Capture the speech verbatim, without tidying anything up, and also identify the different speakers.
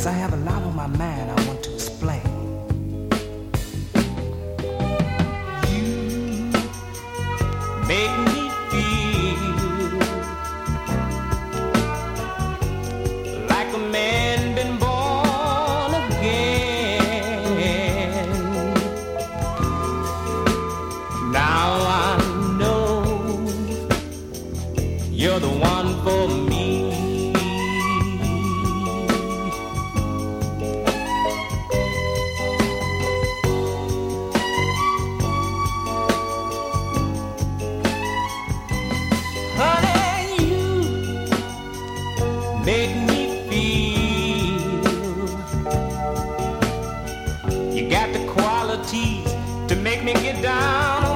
Speaker 1: because I have a lot on my mind I want to explain. You make me feel like a man been born again. Now I know you're the one for me. Make me feel you got the qualities to make me get down